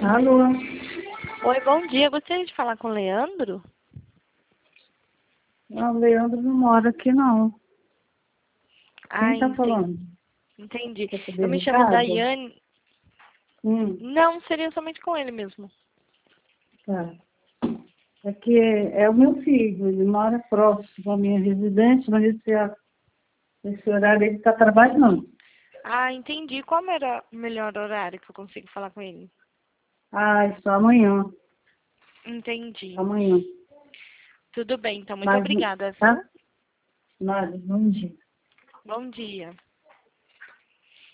Alô? Oi, bom dia. Gostaria de falar com o Leandro? Não, o Leandro não mora aqui, não. Quem tá falando? Entendi. Quer saber Eu me chamo recado? Daiane. Hum, Não, seria somente com ele mesmo. tá. É que é o meu filho, ele mora próximo à minha residência, mas esse horário ele está trabalhando. Ah, entendi. Qual era o melhor horário que eu consigo falar com ele? Ah, isso amanhã. Entendi. Amanhã. Tudo bem, então. Muito Mas, obrigada, viu? tá? Nada, bom dia. Bom dia.